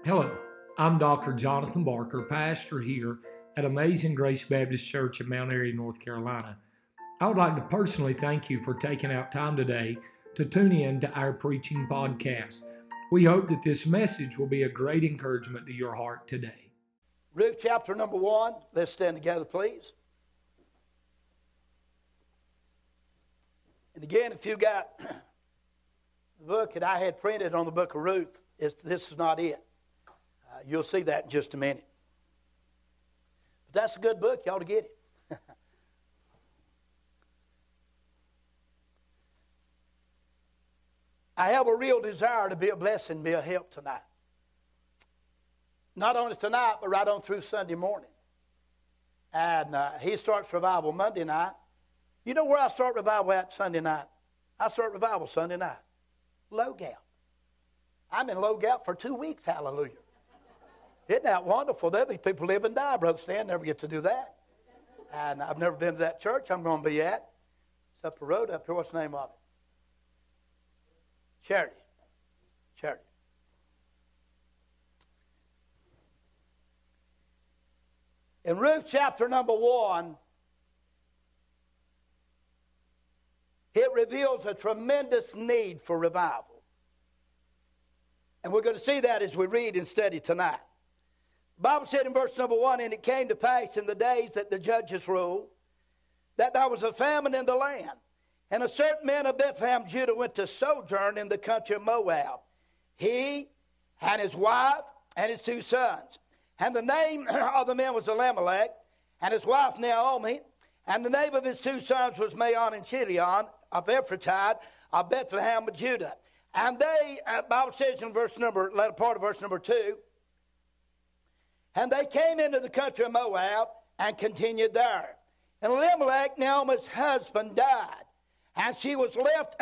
Hello, I'm Dr. Jonathan Barker, pastor here at Amazing Grace Baptist Church in Mount Airy, North Carolina. I would like to personally thank you for taking out time today to tune in to our preaching podcast. We hope that this message will be a great encouragement to your heart today. Ruth chapter number 1. Let's stand together, please. And again, if you got the book that I had printed on the book of Ruth, this is not it. You'll see that in just a minute. But that's a good book. You ought to get it. I have a real desire to be a blessing, be a help tonight. Not only tonight, but right on through Sunday morning. And he starts revival Monday night. You know where I start revival at Sunday night? I start revival Sunday night. Low Gap. I'm in Low Gap for 2 weeks, hallelujah. Isn't that wonderful? There'll be people live and die, Brother Stan. Never get to do that. And I've never been to that church I'm going to be at. It's up the road up here. What's the name of it? Charity. Charity. In Ruth chapter number 1, it reveals a tremendous need for revival. And we're going to see that as we read and study tonight. The Bible said in verse number 1, "And it came to pass in the days that the judges ruled, that there was a famine in the land. And a certain man of Bethlehem, Judah, went to sojourn in the country of Moab, he and his wife and his 2 sons. And the name of the man was Elimelech, and his wife Naomi, and the name of his 2 sons was Maon and Chilion, of Ephratah, of Bethlehem of Judah. And they," the Bible says in latter part of verse number 2, "And they came into the country of Moab and continued there. And Elimelech, Naomi's husband, died, and she was left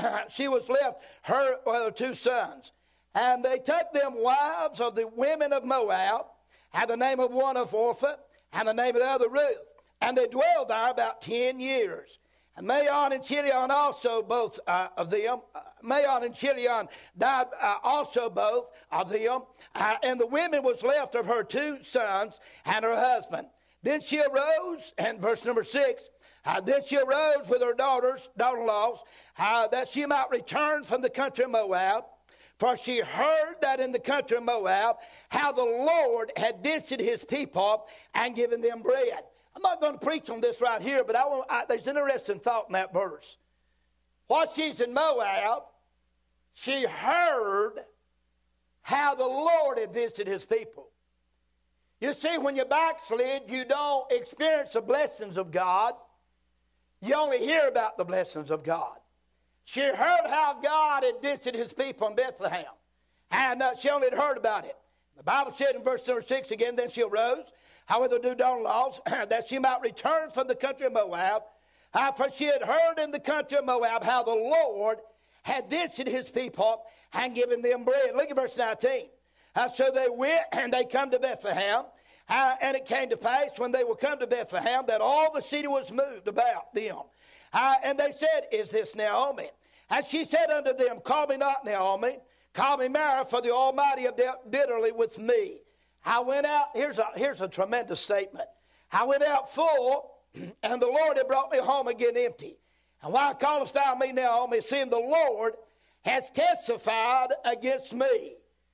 her 2 sons. And they took them wives of the women of Moab, and the name of one of Orpah, and the name of the other Ruth. And they dwelled there about 10 years. And Maon and Chilion also both of them. Maon and Chilion died also both of them. And the women was left of her 2 sons and her husband. Then she arose," and verse number 6, "then she arose with her daughter-in-laws, that she might return from the country of Moab. For she heard that in the country of Moab, how the Lord had visited his people and given them bread." I'm not going to preach on this right here, but there's an interesting thought in that verse. While she's in Moab, she heard how the Lord had visited his people. You see, when you backslid, you don't experience the blessings of God. You only hear about the blessings of God. She heard how God had visited his people in Bethlehem, and she only had heard about it. The Bible said in verse number 6 again, "Then she arose, however, do daughter-in-laws, that she might return from the country of Moab. For she had heard in the country of Moab how the Lord had visited his people and given them bread." Look at verse 19. "So they went and they come to Bethlehem. And it came to pass when they were come to Bethlehem that all the city was moved about them. And they said, 'Is this Naomi?' And she said unto them, 'Call me not Naomi, call me Mara, for the Almighty have dealt bitterly with me. I went out,'" here's a tremendous statement, "I went out full, and the Lord had brought me home again empty. And why callest thou me Naomi, seeing the Lord has testified against me?'"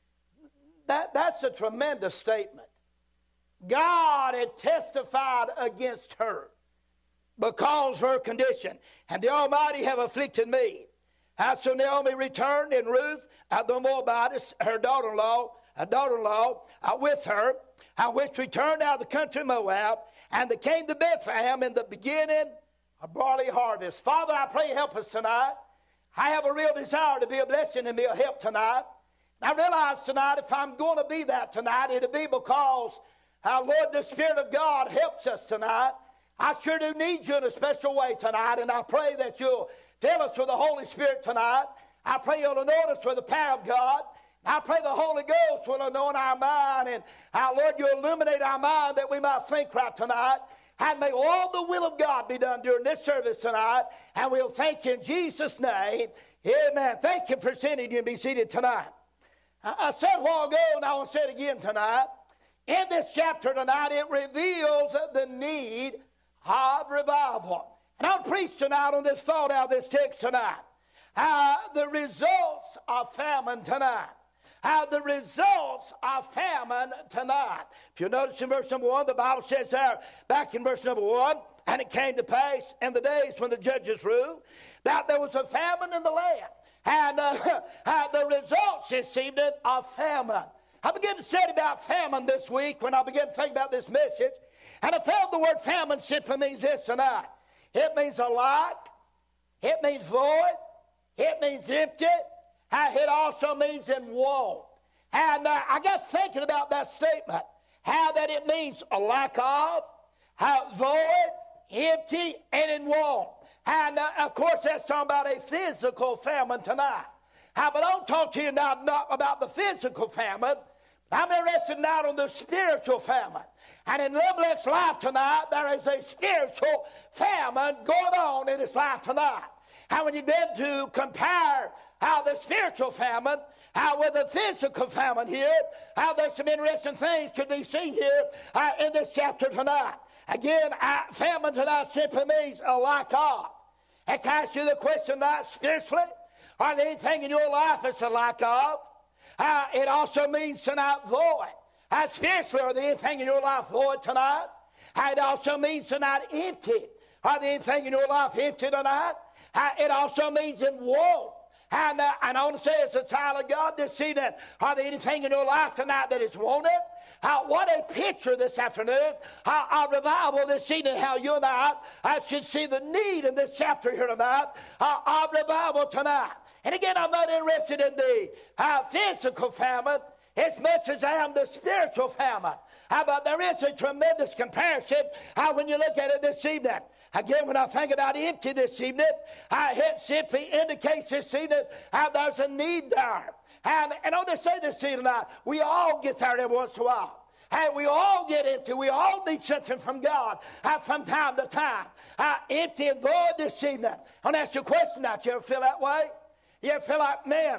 That's a tremendous statement. God had testified against her because of her condition. "And the Almighty have afflicted me." So Naomi returned, and Ruth, the Moabitess, her daughter-in-law, with her, which returned out of the country of Moab, and they came to Bethlehem in the beginning of barley harvest. Father, I pray help us tonight. I have a real desire to be a blessing and be a help tonight. I realize tonight if I'm going to be that tonight, it'll be because, Lord, the Spirit of God helps us tonight. I sure do need you in a special way tonight, and I pray that you'll fill us with the Holy Spirit tonight. I pray you'll anoint us with the power of God. I pray the Holy Ghost will anoint our mind, and Lord, you illuminate our mind that we might think right tonight. And may all the will of God be done during this service tonight. And we'll thank you in Jesus' name. Amen. Thank you for sending you and be seated tonight. I said a while ago, and I will say it again tonight, in this chapter tonight, it reveals the need of revival. And I'll preach tonight on this thought out of this text tonight. The results of famine tonight. The results of famine tonight. If you notice in verse number 1, the Bible says there, back in verse number 1, and it came to pass in the days when the judges ruled, that there was a famine in the land. And the results this evening of famine. I began to study about famine this week when I began to think about this message. And I found the word famine simply means this tonight. It means a lack. It means void. It means empty. It also means in want. And I got thinking about that statement. How that it means a lack of, void, empty, and in want. And of course that's talking about a physical famine tonight. But I'll talk to you now not about the physical famine. I'm interested now on the spiritual famine. And in Elimelech's life tonight, there is a spiritual famine going on in his life tonight. And when you get to compare how the spiritual famine, how with the physical famine here, how there's some interesting things could be seen here in this chapter tonight. Again, famine tonight simply means a lack of. And can I ask you the question tonight, spiritually, are there anything in your life that's a lack of? It also means tonight void. Spiritually, are there anything in your life void tonight? It also means tonight empty. Are there anything in your life empty tonight? It also means in want. And I want to say as a child of God this evening, are there anything in your life tonight that is wanted? What a picture this afternoon of revival this evening, how you and I should see the need in this chapter here tonight of revival tonight. And again, I'm not interested in the physical famine as much as I am the spiritual famine. But there is a tremendous comparison when you look at it this evening. Again, when I think about empty this evening, it simply indicates this evening there's a need there. And I'll just say this to you tonight, we all get there every once in a while. And we all get empty. We all need something from God from time to time. Empty and void this evening. I want to ask you a question now. You ever feel that way? You ever feel like, man,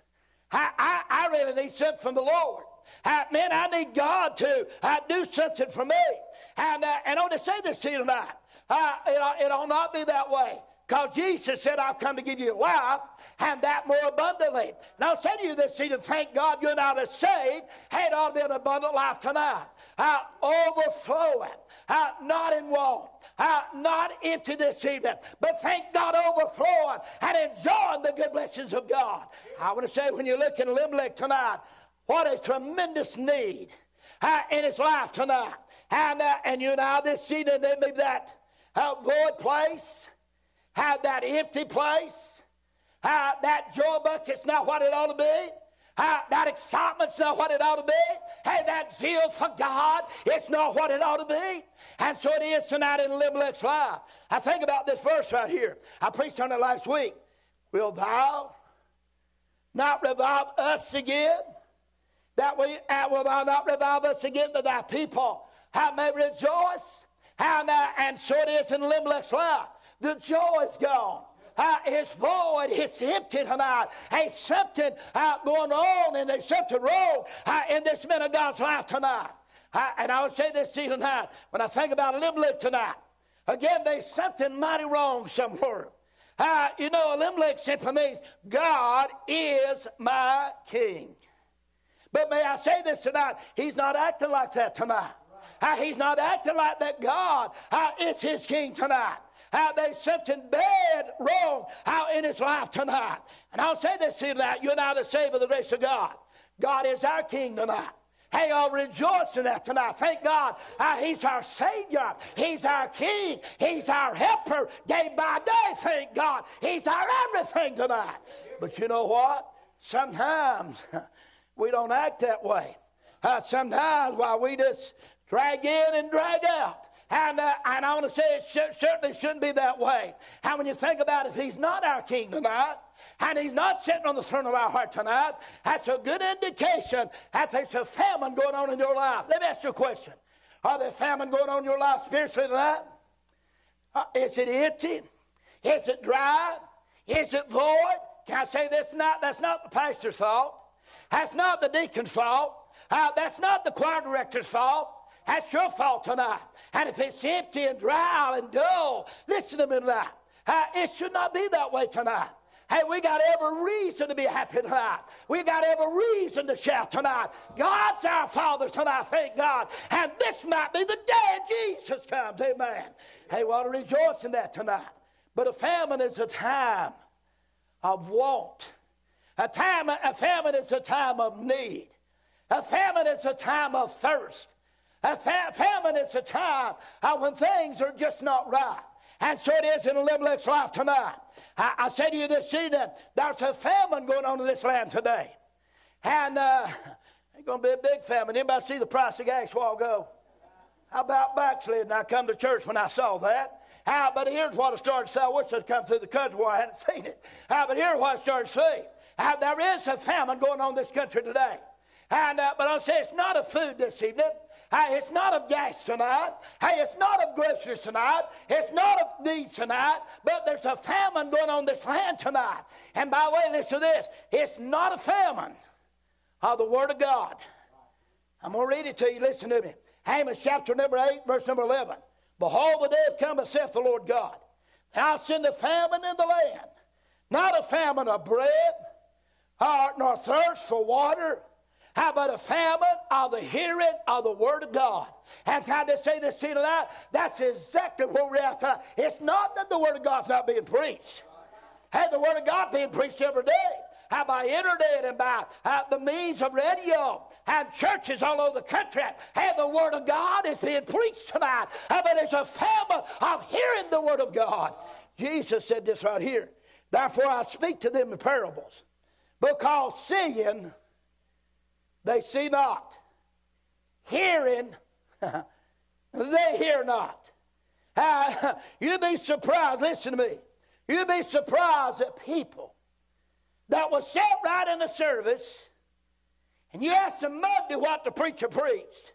I really need something from the Lord. Man, I need God to do something for me. And I want to say this to you tonight. It'll not be that way. Because Jesus said, I've come to give you life, and that more abundantly. Now, I'll say to you this evening, thank God you're not saved. Hey, it ought to be an abundant life tonight. Overflowing, not in want, not empty this evening, but thank God overflowing and enjoying the good blessings of God. I want to say, when you look at Elimelech tonight, what a tremendous need in his life tonight. And you know, this evening, there may be that void place. That empty place, that joy bucket's not what it ought to be, that excitement's not what it ought to be, that zeal for God, it's not what it ought to be. And so it is tonight in Elimelech's life. I think about this verse right here. I preached on it last week. Will thou not revive us again? Will thou not revive us again, that thy people may rejoice? And so it is in Elimelech's life. The joy is gone. It's void. It's empty tonight. There's something going on, and there's something wrong in this man of God's life tonight. And I would say this to you tonight. When I think about Elimelech tonight, again, there's something mighty wrong somewhere. Elimelech simply means God is my king. But may I say this tonight? He's not acting like that tonight. He's not acting like that God is his king tonight. There's something bad, wrong in his life tonight. And I'll say this to you tonight. You're now the saved of the grace of God. God is our king tonight. Hey, I'll rejoice in that tonight. Thank God. He's our Savior. He's our King. He's our helper day by day. Thank God. He's our everything tonight. But you know what? Sometimes we don't act that way. Sometimes we just drag in and drag out. And I want to say it certainly shouldn't be that way. And when you think about it, if he's not our king tonight, and he's not sitting on the throne of our heart tonight, that's a good indication that there's a famine going on in your life. Let me ask you a question. Are there famine going on in your life spiritually tonight? Is it empty? Is it dry? Is it void? Can I say this tonight? That's not the pastor's thought. That's not the deacon's fault. That's not the choir director's fault. That's your fault tonight. And if it's empty and dry and dull, listen to me tonight. It should not be that way tonight. Hey, we got every reason to be happy tonight. We got every reason to shout tonight. God's our Father tonight, thank God. And this might be the day Jesus comes, amen. Hey, we ought to rejoice in that tonight. But a famine is a time of want. A famine is a time of need. A famine is a time of thirst. A famine is a time when things are just not right. And so it is in Elimelech's life tonight. I say to you this evening, there's a famine going on in this land today. And it's going to be a big famine. Anybody see the price of gas a while ago? How about backsliding? I come to church when I saw that. But here's what I started to say. I wish I'd come through the country where I hadn't seen it. But here's what I started to say. There is a famine going on in this country today. But I'll say it's not of food this evening. It's not of gas tonight. It's not of groceries tonight. It's not of needs tonight. But there's a famine going on in this land tonight. And by the way, listen to this. It's not a famine of the Word of God. I'm going to read it to you. Listen to me. Amos chapter number 8, verse number 11. Behold, the day cometh, saith the Lord God. I'll send a famine in the land. Not a famine of bread, nor thirst for water. How about a famine of the hearing of the Word of God? And can I just say this to you tonight? That's exactly where we're at tonight. It's not that the Word of God's not being preached. The Word of God being preached every day. By internet and by the means of radio and churches all over the country. The Word of God is being preached tonight. But there's a famine of hearing the Word of God. Jesus said this right here. Therefore I speak to them in parables. Because seeing they see not. Hearing, they hear not. You'd be surprised, listen to me. You'd be surprised at people that will sit right in the service and you ask them Monday what the preacher preached.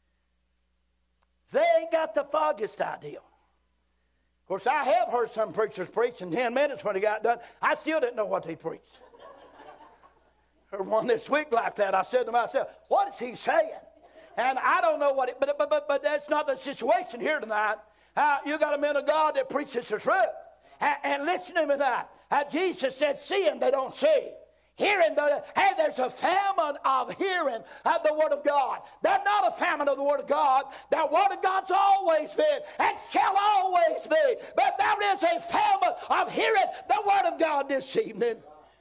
They ain't got the foggiest idea. Of course, I have heard some preachers preach in 10 minutes when he got done. I still didn't know what they preached. Heard one this week like that. I said to myself, what is he saying? And I don't know what it, but that's not the situation here tonight. You got a man of God that preaches the truth. And listen to me that. Jesus said, seeing they don't see. Hearing, there's a famine of hearing the Word of God. There's not a famine of the Word of God. The Word of God's always been and shall always be. But there is a famine of hearing the Word of God this evening.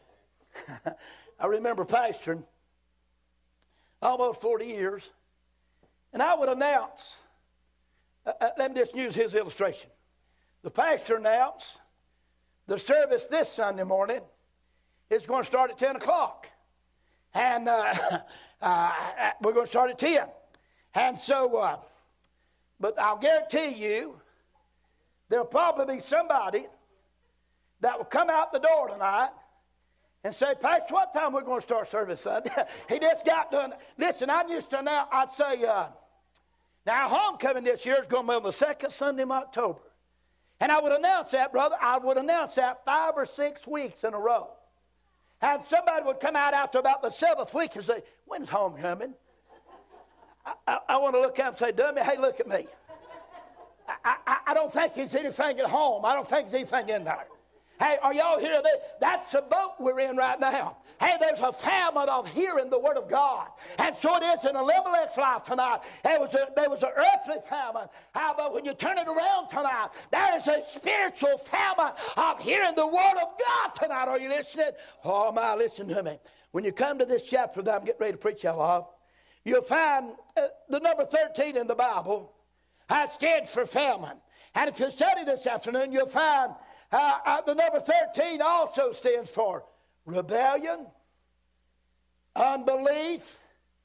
I remember pastoring almost 40 years, and I would announce, let me just use his illustration. The pastor announced the service this Sunday morning is going to start at 10 o'clock. And we're going to start at 10. And so, but I'll guarantee you, there'll probably be somebody that will come out the door tonight and say, Pastor, what time we're going to start service Sunday? He just got done. Listen, I used to now, I'd say, now homecoming this year is going to be on the second Sunday of October. And I would announce that, brother. I would announce that 5 or 6 weeks in a row. And somebody would come out after about the 7th week and say, when's homecoming? I want to look out and say, dummy, hey, look at me. I don't think there's anything at home. I don't think there's anything in there. Hey, are y'all here today? That's the boat we're in right now. Hey, there's a famine of hearing the Word of God. And so it is in Elimelech's life tonight. There was an earthly famine. How about when you turn it around tonight? There is a spiritual famine of hearing the Word of God tonight. Are you listening? Oh, my, listen to me. When you come to this chapter that I'm getting ready to preach y'all of, you'll find the number 13 in the Bible stands for famine. And if you study this afternoon, you'll find the number 13 also stands for rebellion, unbelief,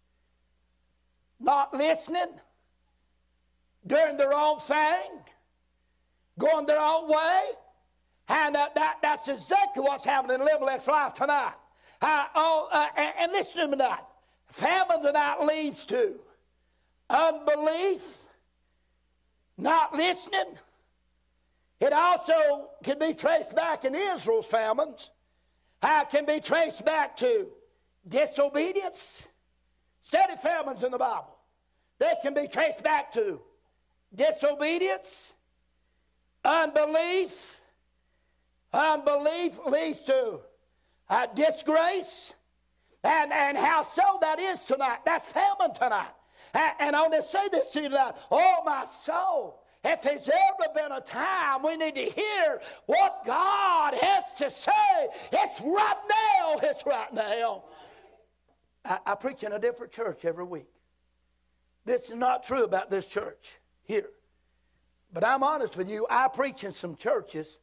not listening, doing their own thing, going their own way. And that's exactly what's happening in Elimelech's life tonight. And listen to me tonight. Famine tonight leads to unbelief, not listening. It also can be traced back in Israel's famines. Can be traced back to disobedience. Study famines in the Bible. They can be traced back to disobedience, unbelief. Unbelief leads to disgrace. And how so that is tonight. That's famine tonight. And I want to say this to you tonight. Oh, my soul. If there's ever been a time we need to hear what God has to say, it's right now. It's right now. I preach in a different church every week. This is not true about this church here. But I'm honest with you, I preach in some churches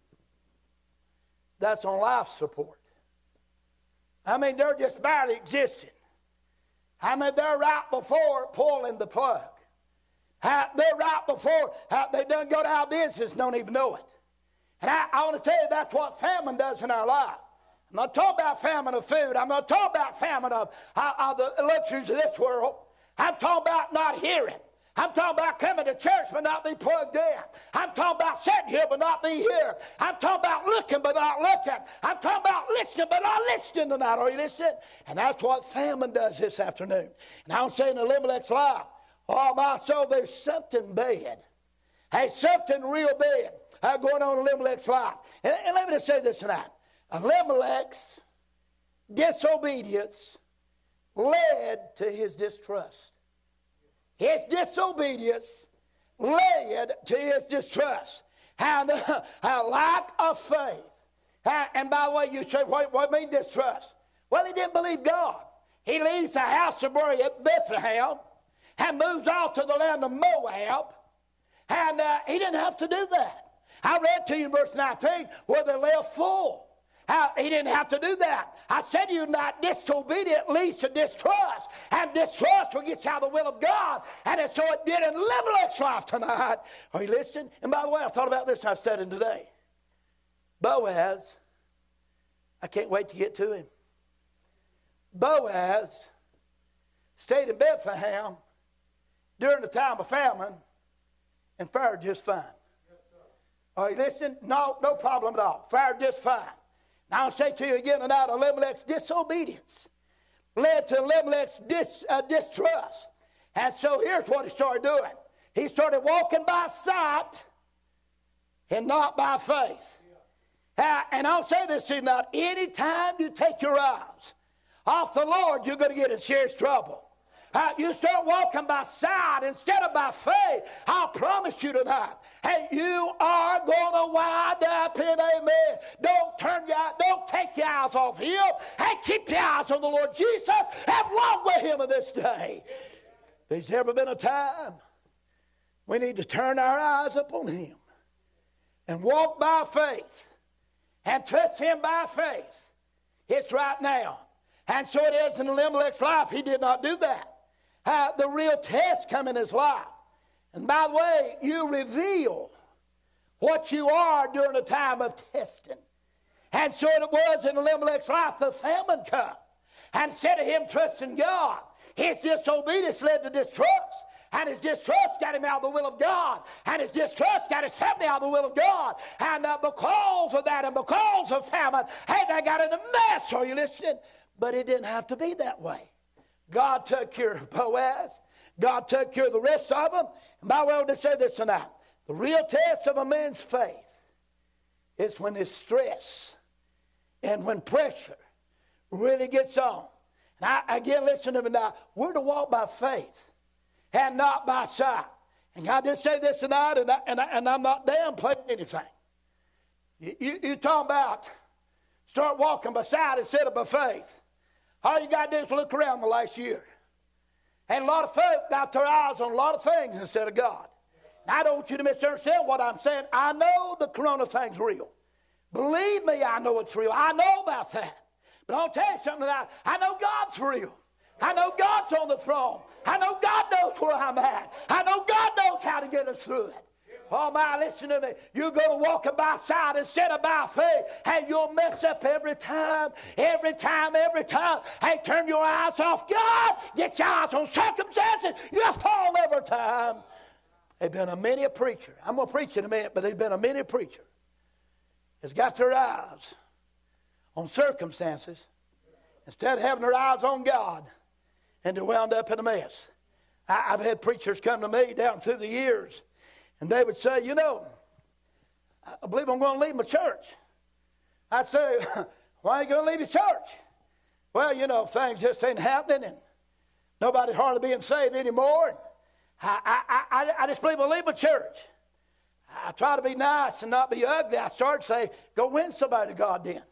that's on life support. I mean, they're just barely existing. I mean, they're right before pulling the plug. They're right before they done go out of business, don't even know it. And I want to tell you that's what famine does in our life. I'm not talking about famine of food. I'm not talking about famine of the luxuries of this world. I'm talking about not hearing. I'm talking about coming to church but not be plugged in. I'm talking about sitting here but not be here. I'm talking about looking but not looking. I'm talking about listening but not listening tonight. Are you listening? And that's what famine does this afternoon. And I'm saying in Elimelech's life, oh my soul, there's something bad. Hey, something real bad going on in Elimelech's life. And let me just say this tonight. Elimelech's disobedience led to his distrust. His disobedience led to his distrust and a lack of faith. And by the way, you say, what mean distrust? Well, he didn't believe God. He leaves the house of Bethlehem and moves off to the land of Moab. And he didn't have to do that. I read to you in verse 19 where they left full. He didn't have to do that. I said to you tonight, disobedience leads to distrust. And distrust will get you out of the will of God. And so it did in Elimelech's life tonight. Are you listening? And by the way, I thought about this and I studied today. Boaz, I can't wait to get to him. Boaz stayed in Bethlehem during the time of famine and fared just fine. Are you listening? No problem at all. Fared just fine. Now I'll say to you again tonight, Elimelech's disobedience led to Elimelech's distrust. And so here's what he started doing. He started walking by sight and not by faith. And I'll say this to you tonight, anytime you take your eyes off the Lord, you're going to get in serious trouble. You start walking by sight instead of by faith. I'll promise you tonight, hey, you are going to wind up in amen. Don't take your eyes off him. Hey, keep your eyes on the Lord Jesus and walk with him in this day. If there's ever been a time we need to turn our eyes upon him and walk by faith and trust him by faith, it's right now. And so it is in Elimelech's life. He did not do that. The real test come in his life. And by the way, you reveal what you are during a time of testing. And so it was in Elimelech's life, the famine come. And instead of him trusting God, his disobedience led to distrust. And his distrust got him out of the will of God. And his distrust got his family out of the will of God. And because of that and because of famine, hey, they got in a mess. Are you listening? But it didn't have to be that way. God took care of Boaz. God took care of the rest of them. And by the way, I want to say this tonight. The real test of a man's faith is when his stress and when pressure really gets on. And again, listen to me now. We're to walk by faith and not by sight. And I just say this tonight, and I'm not downplaying anything. You talking about start walking by sight instead of by faith. All you got to do is look around the last year. And a lot of folk got their eyes on a lot of things instead of God. And I don't want you to misunderstand what I'm saying. I know the corona thing's real. Believe me, I know it's real. I know about that. But I'll tell you something tonight. I know God's real. I know God's on the throne. I know God knows where I'm at. I know God knows how to get us through it. Oh, my, listen to me. You're going to walk by sight instead of by faith. Hey, you'll mess up every time. Every time. Hey, turn your eyes off God. Get your eyes on circumstances. You'll fall every time. There's been a many a preacher. I'm going to preach in a minute, but there's been a many a preacher that's got their eyes on circumstances instead of having their eyes on God, and they wound up in a mess. I've had preachers come to me down through the years, and they would say, you know, I believe I'm going to leave my church. I'd say, why are you going to leave your church? Well, you know, things just ain't happening, and nobody's hardly being saved anymore. And I just believe I'll leave my church. I try to be nice and not be ugly. I start to say, go win somebody to God then.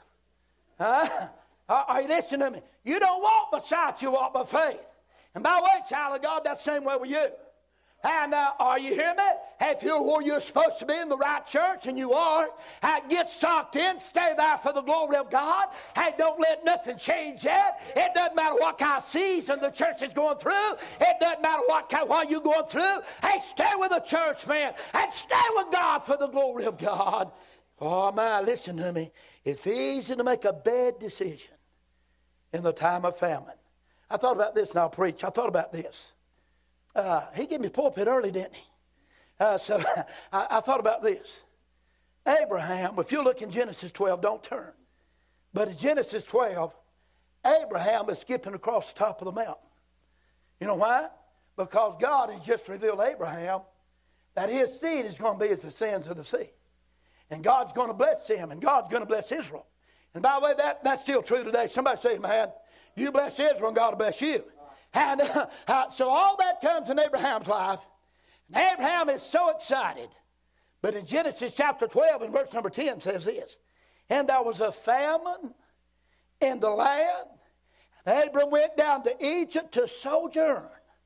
Are you listening to me? You don't walk by sight, you walk by faith. And by the way, child of God, that's the same way with you. And are you hearing me? Hey, if you're where you're supposed to be in the right church, and you are, get socked in, stay there for the glory of God. Hey, don't let nothing change that. It doesn't matter what kind of season the church is going through. It doesn't matter what you're going through. Hey, stay with the church, man, and stay with God for the glory of God. Oh, my, listen to me. It's easy to make a bad decision in the time of famine. I thought about this, and I'll preach. I thought about this. He gave me pulpit early, didn't he? So I thought about this. Abraham, if you look in Genesis 12, don't turn. But in Genesis 12, Abraham is skipping across the top of the mountain. You know why? Because God has just revealed to Abraham that his seed is going to be as the sands of the sea. And God's going to bless him, and God's going to bless Israel. And by the way, that's still true today. Somebody say, man, you bless Israel, and God will bless you. And so all that comes in Abraham's life. And Abraham is so excited. But in Genesis chapter 12 and verse number 10 says this. And there was a famine in the land. And Abram went down to Egypt to sojourn.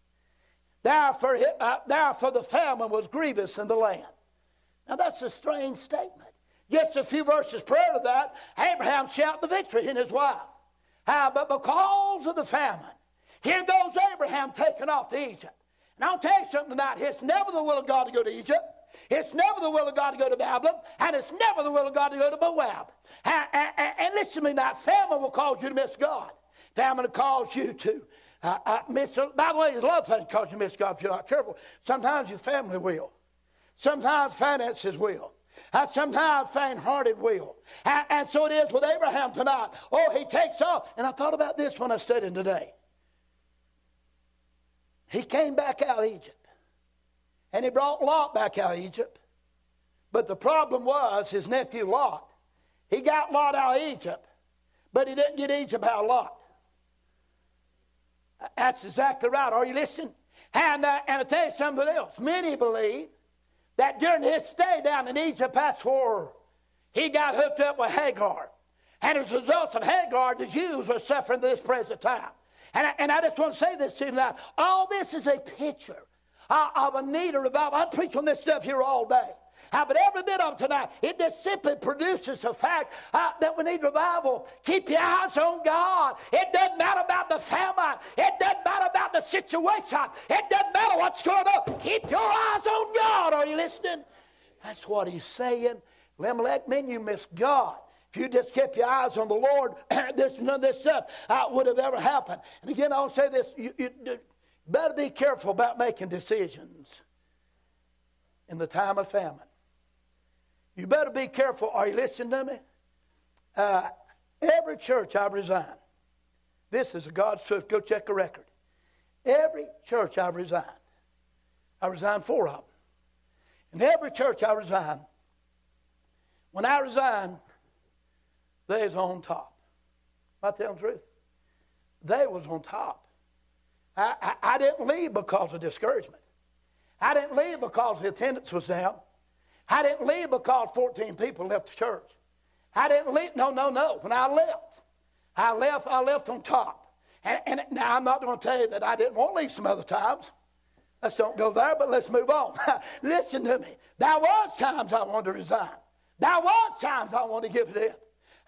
Therefore the famine was grievous in the land. Now that's a strange statement. Just a few verses prior to that, Abraham shouted the victory in his wife. But because of the famine, here goes Abraham taking off to Egypt. And I'll tell you something tonight. It's never the will of God to go to Egypt. It's never the will of God to go to Babylon. And it's never the will of God to go to Moab. And listen to me now. Famine will cause you to miss God. Famine will cause you to miss. By the way, there's a lot of things cause you to miss God if you're not careful. Sometimes your family will. Sometimes finances will. Sometimes faint-hearted will. And so it is with Abraham tonight. Oh, he takes off. And I thought about this when I studied today. He came back out of Egypt. And he brought Lot back out of Egypt. But the problem was his nephew Lot. He got Lot out of Egypt. But he didn't get Egypt out of Lot. That's exactly right. Are you listening? And I'll tell you something else. Many believe that during his stay down in Egypt, that's where he got hooked up with Hagar. And as a result of Hagar, the Jews are suffering this present time. And I just want to say this to you tonight. All this is a picture of a need of revival. I'm preaching on this stuff here all day. But every bit of it tonight, it just simply produces the fact that we need revival. Keep your eyes on God. It doesn't matter about the famine. It doesn't matter about the situation. It doesn't matter what's going on. Keep your eyes on God. Are you listening? That's what he's saying. Elimelech, men, you miss God. If you just kept your eyes on the Lord, none of this stuff would have ever happened. And again, I'll say this. You better be careful about making decisions in the time of famine. You better be careful. Are you listening to me? Every church I've resigned. This is God's truth. Go check the record. Every church I've resigned. I resigned 4 of them. And every church I resigned, when I resigned, they was on top. Am I telling the truth? They was on top. I didn't leave because of discouragement. I didn't leave because the attendance was down. I didn't leave because 14 people left the church. I didn't leave. No. When I left on top. And now I'm not going to tell you that I didn't want to leave some other times. Let's don't go there, but let's move on. Listen to me. There was times I wanted to resign. There was times I wanted to give it in.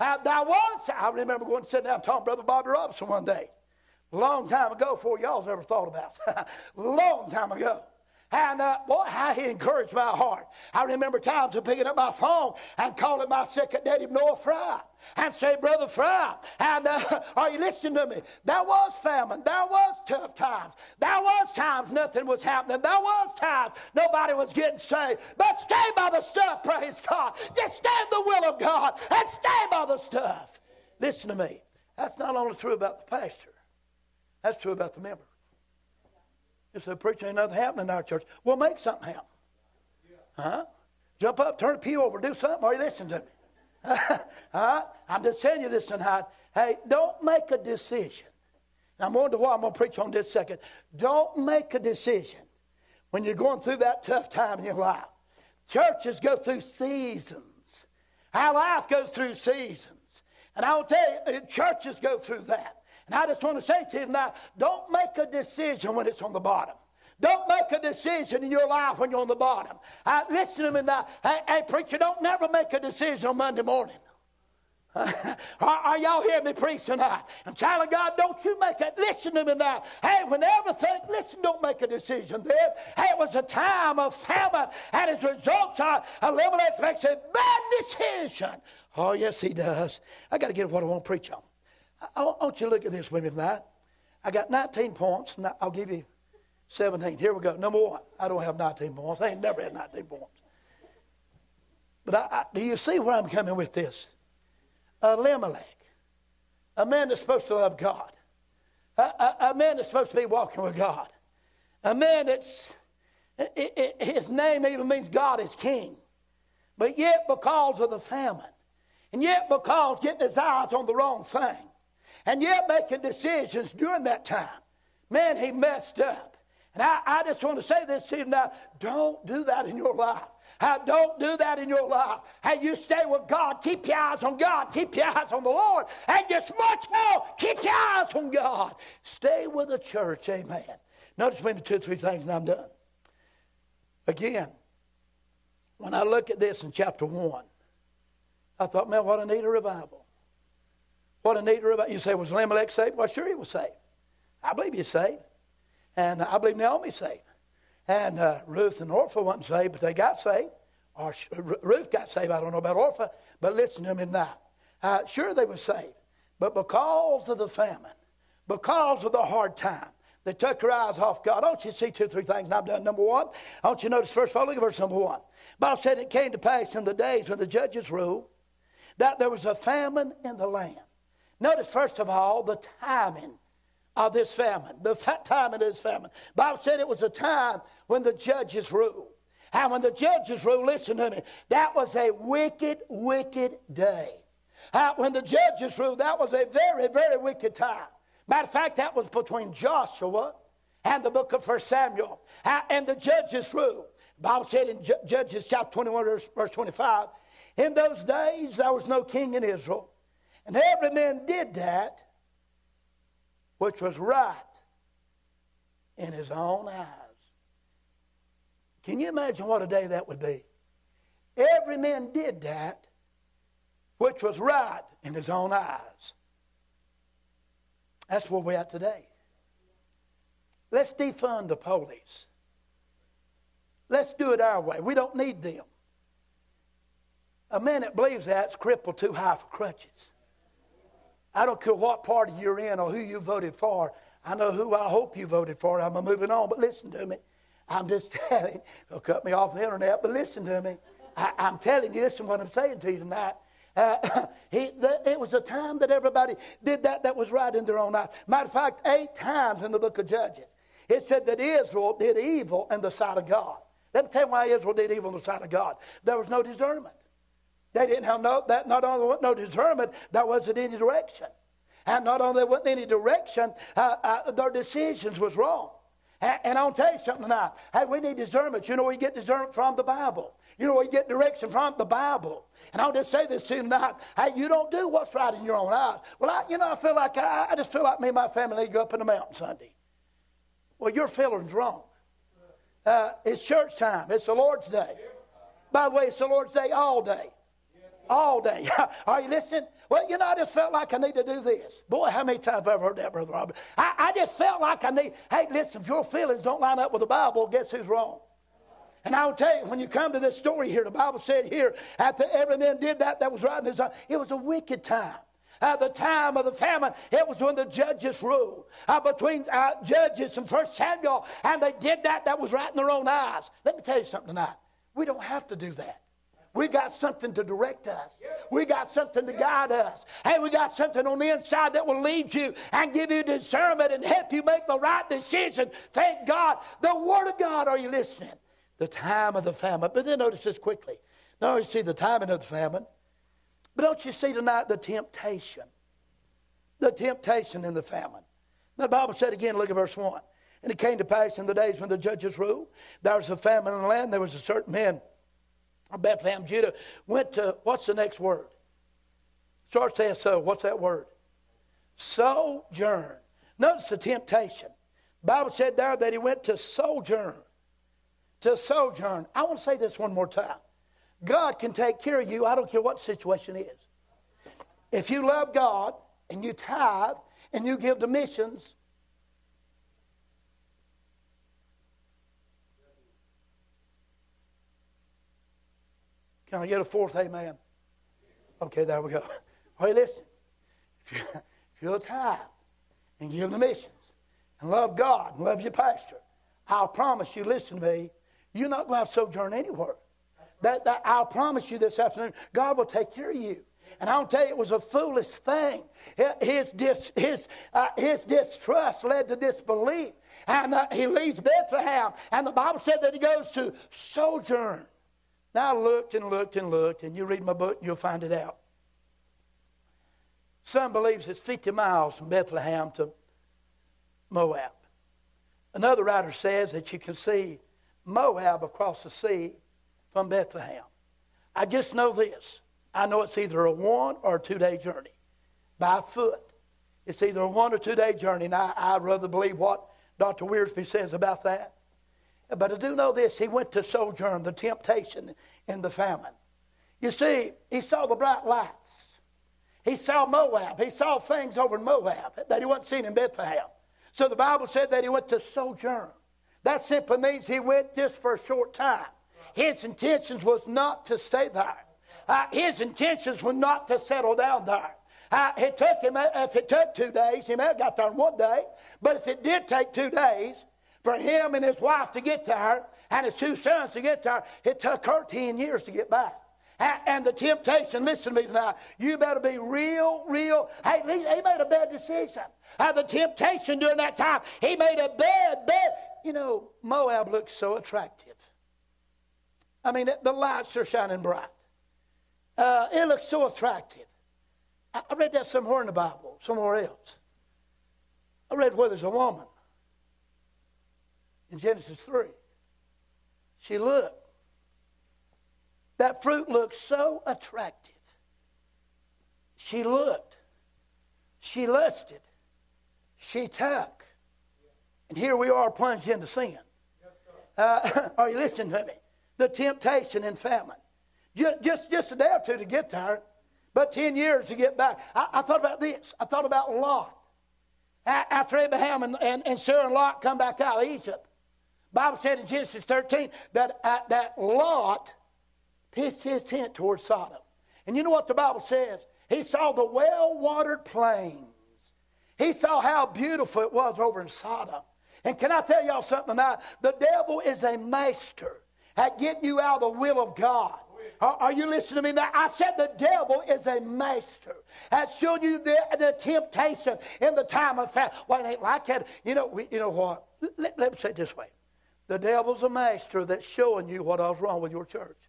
I remember going to sit down and talking to Brother Bobby Robinson one day. A long time ago, before y'all's ever thought about it. Long time ago. And boy, how he encouraged my heart. I remember times of picking up my phone and calling my second daddy, Noah Fry, and say, Brother Fry, and are you listening to me? There was famine. There was tough times. There was times nothing was happening. There was times nobody was getting saved. But stay by the stuff, praise God. Just stay in the will of God and stay by the stuff. Listen to me. That's not only true about the pastor. That's true about the member. You say, preacher, ain't nothing happening in our church. Well, make something happen. Huh? Jump up, turn the pew over, do something, or you listen to me. I'm just telling you this tonight. Hey, don't make a decision. Now, I'm going to why I'm going to preach on this second. Don't make a decision when you're going through that tough time in your life. Churches go through seasons. Our life goes through seasons. And I'll tell you, churches go through that. And I just want to say to you now, don't make a decision when it's on the bottom. Don't make a decision in your life when you're on the bottom. Listen to me now. Hey, preacher, don't never make a decision on Monday morning. Are y'all hearing me preach tonight? And child of God, don't you make it. Listen to me now. Hey, when everything, listen, don't make a decision there. Hey, it was a time of famine, and as a result, Elimelech makes a bad decision. Oh, yes, he does. I got to get what I want to preach on. I want you to look at this with me tonight. I got 19 points, and I'll give you 17. Here we go. Number one, I don't have 19 points. I ain't never had 19 points. But do you see where I'm coming with this? Elimelech, a man that's supposed to love God, a man that's supposed to be walking with God, a man that's, his name even means God is king, but yet because of the famine, and yet because getting his eyes on the wrong thing, and yet making decisions during that time, man, he messed up. And I just want to say this to you now, don't do that in your life. Don't do that in your life. Hey, you stay with God. Keep your eyes on God. Keep your eyes on the Lord. And just much more, keep your eyes on God. Stay with the church. Amen. Notice maybe 2 or 3 things and I'm done. Again, when I look at this in chapter 1, I thought, man, what a neat revival. What a neat revival. You say, was Elimelech saved? Well, sure he was saved. I believe he's saved. And I believe Naomi's saved. And Ruth and Orpah weren't saved, but they got saved. Or Ruth got saved. I don't know about Orpah, but listen to me now. Sure, they were saved. But because of the famine, because of the hard time, they took their eyes off God. I want you to see 2 or 3 things, and I'm done. Number one, I want you to notice, first of all, look at verse number 1. The Bible said it came to pass in the days when the judges ruled that there was a famine in the land. Notice, first of all, the timing of this famine, the time of this famine. The Bible said it was a time when the judges ruled. And when the judges ruled, listen to me, that was a wicked, wicked day. When the judges ruled, that was a very, very wicked time. Matter of fact, that was between Joshua and the book of 1 Samuel. And the judges ruled. The Bible said in Judges chapter 21, verse 25, in those days there was no king in Israel, and every man did that which was right in his own eyes. Can you imagine what a day that would be? Every man did that which was right in his own eyes. That's where we're at today. Let's defund the police. Let's do it our way. We don't need them. A man that believes that's crippled too high for crutches. I don't care what party you're in or who you voted for. I know who I hope you voted for. I'm moving on, but listen to me. I'm just telling you. They'll cut me off the internet, but listen to me. I'm telling you, listen to what I'm saying to you tonight. It was a time that everybody did that was right in their own eyes. Matter of fact, 8 times in the book of Judges, it said that Israel did evil in the sight of God. Let me tell you why Israel did evil in the sight of God. There was no discernment. They didn't have not only was no discernment, there wasn't any direction. And not only there wasn't any direction, their decisions was wrong. And I'll tell you something tonight. Hey, we need discernment. You know where you get discernment from? The Bible. You know where you get direction from? The Bible. And I'll just say this to you tonight. Hey, you don't do what's right in your own eyes. Well, I feel like I just feel like me and my family need to go up in the mountain Sunday. Well, your feeling's wrong. It's church time. It's the Lord's day. By the way, it's the Lord's day all day. All day. Are you listening? Well, I just felt like I need to do this. Boy, how many times have I ever heard that, Brother Robert? I just felt like I need. Hey, listen, if your feelings don't line up with the Bible, guess who's wrong? And I'll tell you, when you come to this story here, the Bible said here, after every man did that was right in his eyes. It was a wicked time. The time of the famine, it was when the judges ruled. Between Judges and 1 Samuel, and they did that was right in their own eyes. Let me tell you something tonight. We don't have to do that. We got something to direct us. We got something to guide us. Hey, we got something on the inside that will lead you and give you discernment and help you make the right decision. Thank God. The Word of God, are you listening? The time of the famine. But then notice this quickly. Not only see the timing of the famine, but don't you see tonight the temptation? The temptation in the famine. The Bible said again, look at verse 1. And it came to pass in the days when the judges ruled, there was a famine in the land. There was a certain man of Bethlehem, Judah, went to, what's the next word? Starts saying so. What's that word? Sojourn. Notice the temptation. The Bible said there that he went to sojourn. To sojourn. I want to say this one more time. God can take care of you. I don't care what the situation is. If you love God and you tithe and you give to missions, can I get a fourth amen? Okay, there we go. Hey, listen. If you'll tithe and give to missions and love God and love your pastor, I'll promise you, listen to me, you're not going to have to sojourn anywhere. I'll promise you this afternoon, God will take care of you. And I'll tell you, it was a foolish thing. His distrust led to disbelief. And he leaves Bethlehem. And the Bible said that he goes to sojourn. Now I looked and looked and looked, and you read my book and you'll find it out. Some believes it's 50 miles from Bethlehem to Moab. Another writer says that you can see Moab across the sea from Bethlehem. I just know this. I know it's either a 1 or a 2-day journey by foot. It's either a 1 or 2-day journey, and I rather believe what Dr. Wiersbe says about that. But I do know this. He went to sojourn, the temptation in the famine. You see, he saw the bright lights. He saw Moab. He saw things over in Moab that he wasn't seen in Bethlehem. So the Bible said that he went to sojourn. That simply means he went just for a short time. His intentions was not to stay there. His intentions were not to settle down there. It took him, if it took 2 days, he may have got there in 1 day. But if it did take 2 days for him and his wife to get there and his 2 sons to get there, it took her 10 years to get back. And the temptation, listen to me tonight, you better be real. Hey, he made a bad decision. The temptation during that time, he made a bad. You know, Moab looks so attractive. I mean, the lights are shining bright. It looks so attractive. I read that somewhere in the Bible, somewhere else. I read where there's a woman in Genesis 3. She looked. That fruit looked so attractive. She looked. She lusted. She took. And here we are plunged into sin. Are you listening to me? The temptation and famine. Just a day or two to get there, but 10 years to get back. I thought about this. I thought about Lot. After Abraham and Sarah and Lot come back out of Egypt, the Bible said in Genesis 13 that Lot pitched his tent towards Sodom. And you know what the Bible says? He saw the well-watered plains. He saw how beautiful it was over in Sodom. And can I tell y'all something tonight? The devil is a master at getting you out of the will of God. Are you listening to me now? I said the devil is a master at showing you the temptation in the time of famine. Well, it ain't like that. You know what? Let me say it this way. The devil's a master that's showing you what all's wrong with your church.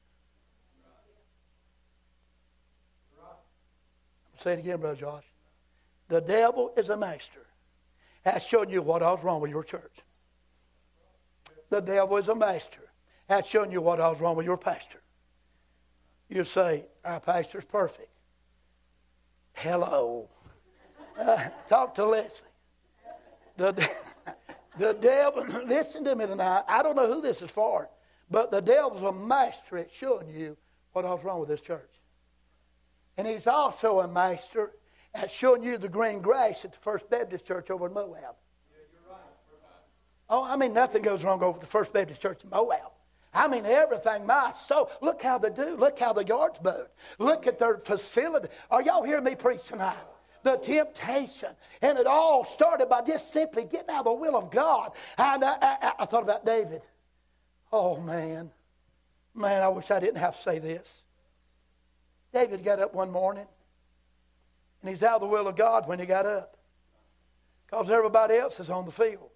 Say it again, Brother Josh. The devil is a master at showing you what all's wrong with your church. The devil is a master at showing you what all's wrong with your pastor. You say, our pastor's perfect. Hello. Talk to Leslie. The devil, listen to me tonight. I don't know who this is for, but the devil's a master at showing you what all's wrong with this church. And he's also a master at showing you the green grass at the First Baptist Church over in Moab. Yeah, you're right. Oh, I mean, nothing goes wrong over the First Baptist Church in Moab. I mean, everything, my soul. Look how they do. Look how the yard's mowed. Look at their facility. Are y'all hearing me preach tonight? The temptation. And it all started by just simply getting out of the will of God. And I thought about David. Oh, man. Man, I wish I didn't have to say this. David got up one morning, and he's out of the will of God when he got up, because everybody else is on the field.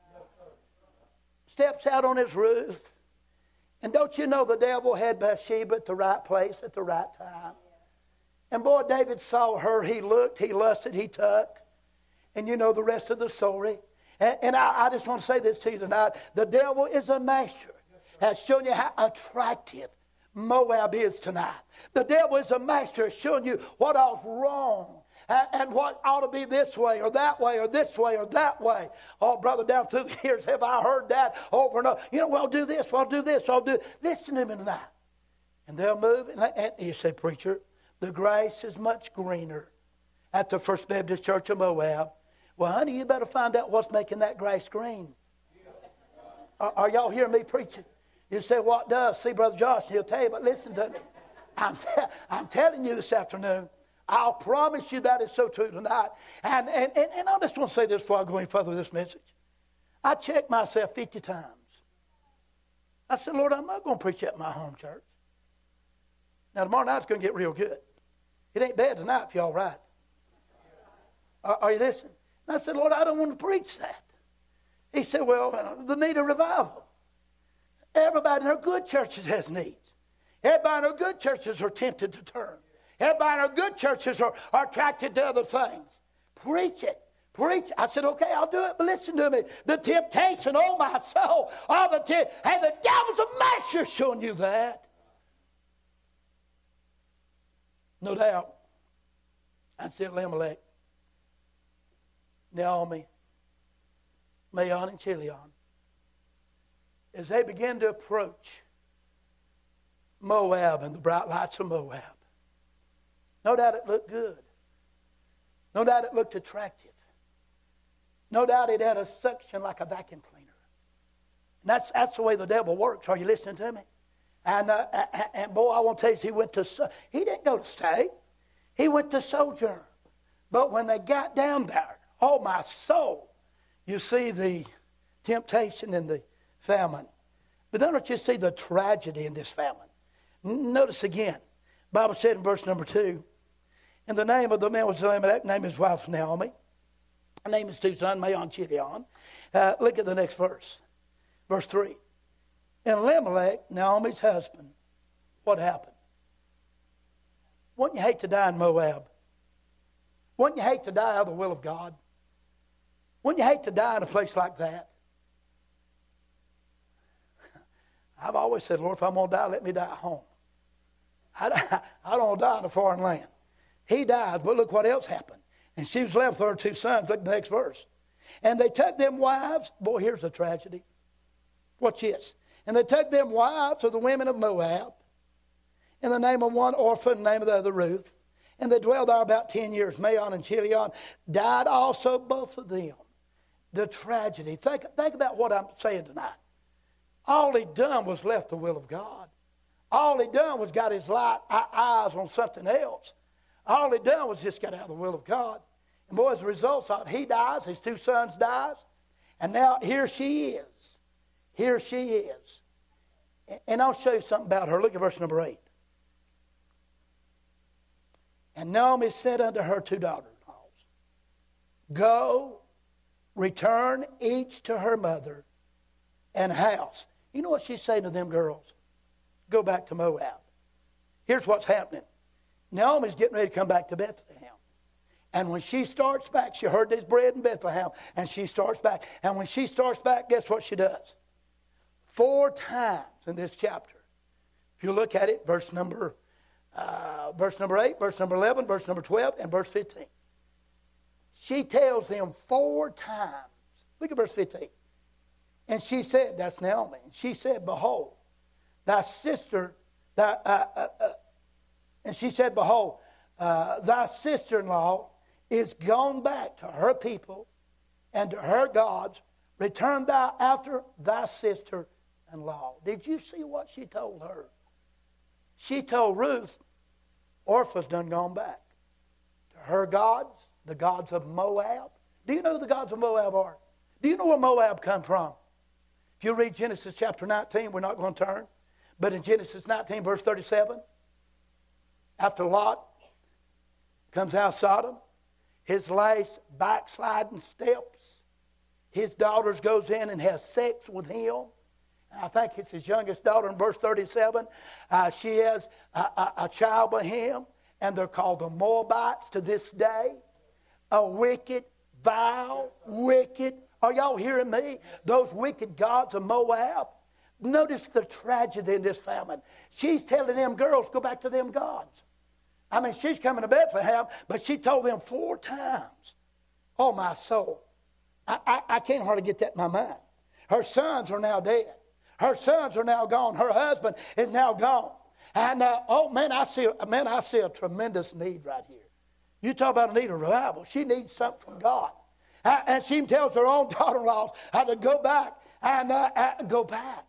Steps out on his roof, and don't you know the devil had Bathsheba at the right place at the right time? And boy, David saw her. He looked, he lusted, he tucked. And you know the rest of the story. And I just want to say this to you tonight. The devil is a master at showing you how attractive Moab is tonight. The devil is a master at showing you what all's wrong and what ought to be this way or that way or this way or that way. Oh, brother, down through the years, have I heard that over and over? You know, well, I'll do this, I'll do this, I'll do. Listen to me tonight. And they'll move. And you say, preacher, the grass is much greener at the First Baptist Church of Moab. Well, honey, you better find out what's making that grass green. Are y'all hearing me preaching? You say, what does? See, Brother Josh, he'll tell you, but listen to me. I'm telling you this afternoon, I'll promise you that is so true tonight. And I just want to say this before I go any further with this message. I checked myself 50 times. I said, Lord, I'm not going to preach at my home church. Now, tomorrow night's going to get real good. It ain't bad tonight if y'all right. Are you listening? And I said, Lord, I don't want to preach that. He said, well, the need of revival. Everybody in our good churches has needs. Everybody in our good churches are tempted to turn. Everybody in our good churches are attracted to other things. Preach it. Preach. I said, okay, I'll do it, but listen to me. The temptation, oh my soul, hey, the devil's a master showing you that. No doubt. I said, Elimelech, Naomi, Maon, and Chilion, as they began to approach Moab and the bright lights of Moab, no doubt it looked good. No doubt it looked attractive. No doubt it had a suction like a vacuum cleaner. And that's the way the devil works. Are you listening to me? And boy, I want to tell you, he didn't go to stay. He went to sojourn. But when they got down there, oh my soul, you see the temptation and the famine. But don't you see the tragedy in this famine? Notice again, the Bible said in verse number 2, and the name of the man was Elimelech, name his wife Naomi. Her name is two sons, Maon and Chilion. Look at the next verse. Verse 3. And Elimelech, Naomi's husband, what happened? Wouldn't you hate to die in Moab? Wouldn't you hate to die out of the will of God? Wouldn't you hate to die in a place like that? I've always said, Lord, if I'm going to die, let me die at home. I don't want to die in a foreign land. He died, but look what else happened. And she was left with her two sons. Look at the next verse. And they took them wives. Boy, here's the tragedy. Watch this. And they took them wives of the women of Moab, in the name of one Orpah, and the name of the other Ruth. And they dwelled there about 10 years. Maon and Chilion died also, both of them. The tragedy. Think about what I'm saying tonight. All he done was left the will of God. All he done was got his eyes on something else. All he done was just get out of the will of God. And boy, as a result of it, he dies, his two sons dies, and now here she is. Here she is. And I'll show you something about her. Look at verse number 8. And Naomi said unto her two daughters-in-laws, go, return each to her mother and house. You know what she's saying to them girls? Go back to Moab. Here's what's happening. Naomi's getting ready to come back to Bethlehem. And when she starts back, she heard this bread in Bethlehem, and she starts back. And when she starts back, guess what she does? 4 times in this chapter. If you look at it, verse number 8, verse number 11, verse number 12, and verse 15. She tells them 4 times. Look at verse 15. And she said, that's Naomi. And she said, behold, thy sister, and she said, behold, thy sister-in-law is gone back to her people and to her gods. Return thou after thy sister-in-law. Did you see what she told her? She told Ruth, Orpah's done gone back to her gods, the gods of Moab. Do you know who the gods of Moab are? Do you know where Moab come from? If you read Genesis chapter 19, we're not going to turn, but in Genesis 19, verse 37, After Lot comes out of Sodom, his last backsliding steps, his daughters goes in and has sex with him. I think it's his youngest daughter in verse 37. She has a child with him, and they're called the Moabites to this day. A wicked, vile, wicked. Are y'all hearing me? Those wicked gods of Moab. Notice the tragedy in this famine. She's telling them girls, go back to them gods. I mean, she's coming to Bethlehem, but she told them 4 times. Oh, my soul. I can't hardly get that in my mind. Her sons are now dead. Her sons are now gone. Her husband is now gone. And oh man, I see a tremendous need right here. You talk about a need of revival. She needs something from God. And she tells her own daughter-in-law how to go back and go back.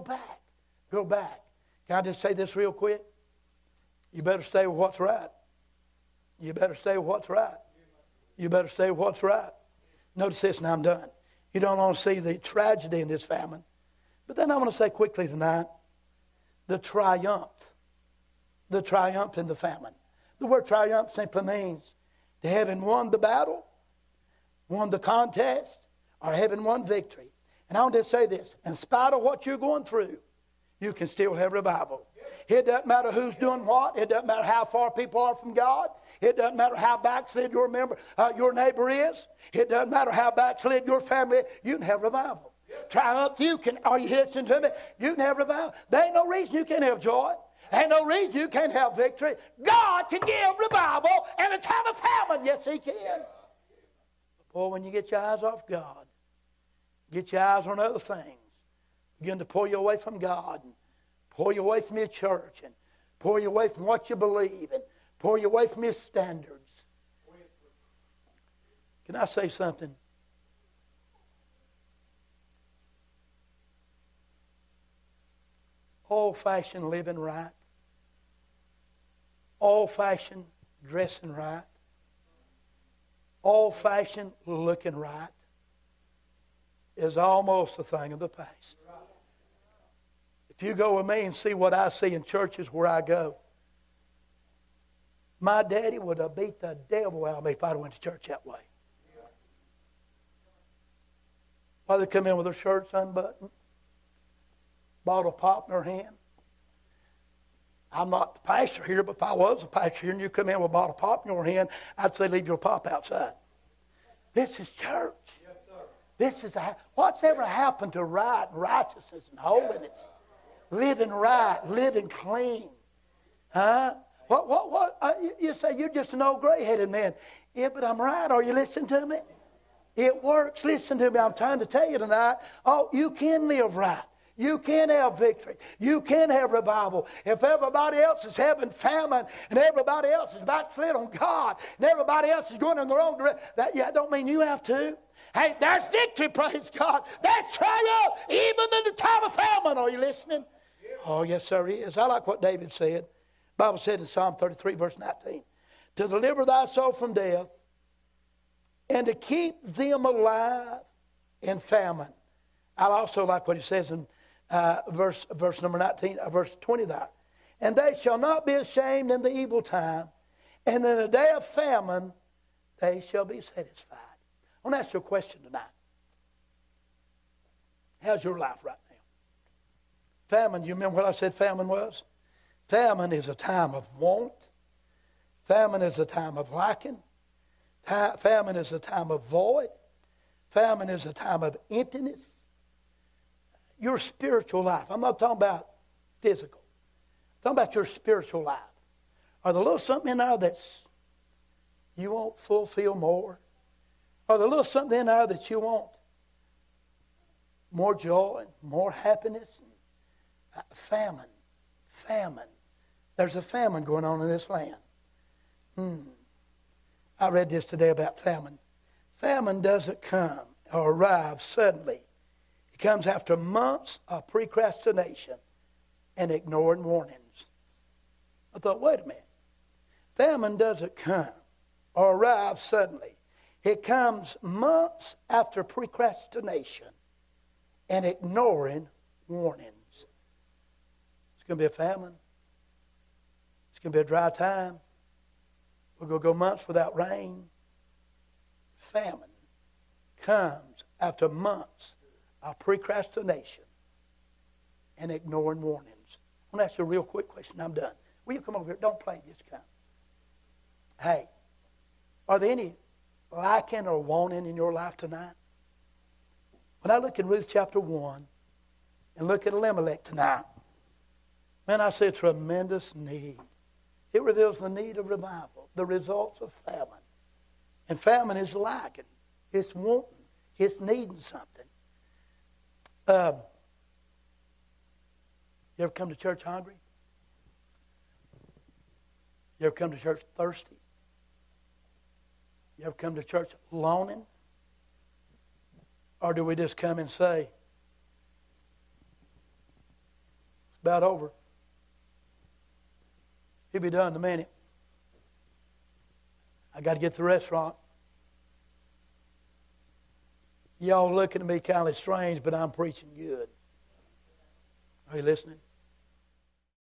Can I just say this real quick? You better stay with what's right. You better stay with what's right. You better stay with what's right. Notice this, and I'm done. You don't want to see the tragedy in this famine. But then I want to say quickly tonight, the triumph in the famine. The word triumph simply means to having won the battle, won the contest, or having won victory. And I want to say this, in spite of what you're going through, you can still have revival. It doesn't matter who's doing what. It doesn't matter how far people are from God. It doesn't matter how backslid your neighbor is. It doesn't matter how backslid your family is. You can have revival. Triumph, are you listening to me? You can have revival. There ain't no reason you can't have joy. There ain't no reason you can't have victory. God can give revival in a time of famine. Yes, He can. Boy, when you get your eyes off God, get your eyes on other things, begin to pull you away from God, and pull you away from your church, and pull you away from what you believe, and pull you away from your standards. Can I say something? Old-fashioned living right, old-fashioned dressing right, old-fashioned looking right is almost a thing of the past. If you go with me and see what I see in churches where I go, my daddy would have beat the devil out of me if I'd went to church that way. Why they come in with their shirts unbuttoned, bottle of pop in their hand. I'm not the pastor here, but if I was a pastor here and you come in with a bottle of pop in your hand, I'd say leave your pop outside. This is church. Yes, sir. This is what's ever happened to right and righteousness and holiness? Yes. Living right, living clean. Huh? You say you're just an old gray-headed man. Yeah, but I'm right. Are you listening to me? It works. Listen to me. I'm trying to tell you tonight. Oh, you can live right. You can have victory. You can have revival. If everybody else is having famine and everybody else is backslid on God and everybody else is going in their own direction, that don't mean you have to. Hey, there's victory, praise God. There's triumph even in the time of famine. Are you listening? Oh, yes, sir, he is. I like what David said. The Bible said in Psalm 33, verse 19, to deliver thy soul from death and to keep them alive in famine. I also like what he says in verse number 19, verse 20 there. And they shall not be ashamed in the evil time, and in the day of famine they shall be satisfied. I want to ask you a question tonight. How's your life right now? Famine, you remember what I said famine was? Famine is a time of want. Famine is a time of lacking. Famine is a time of void. Famine is a time of emptiness. Your spiritual life. I'm not talking about physical. I'm talking about your spiritual life. Are there a little something in there that's you want fulfill more? Are there a little something in there that you want more joy, more happiness? Famine. There's a famine going on in this land. I read this today about famine. Famine doesn't come or arrive suddenly. It comes after months of procrastination and ignoring warnings. I thought, wait a minute. Famine doesn't come or arrive suddenly. It comes months after procrastination and ignoring warnings. It's going to be a famine. It's going to be a dry time. We're going to go months without rain. Famine comes after months of procrastination and ignoring warnings. I want to ask you a real quick question. I'm done. Will you come over here? Don't play. Just come. Hey, are there any liking or wanting in your life tonight? When I look in Ruth chapter 1 and look at Elimelech tonight, man, I see a tremendous need. It reveals the need of revival, the results of famine. And famine is liking. It's wanting. It's needing something. You ever come to church hungry? You ever come to church thirsty? You ever come to church longing? Or do we just come and say, it's about over. He'll be done in a minute. I got to get to the restaurant. Y'all looking at me kind of strange, but I'm preaching good. Are you listening?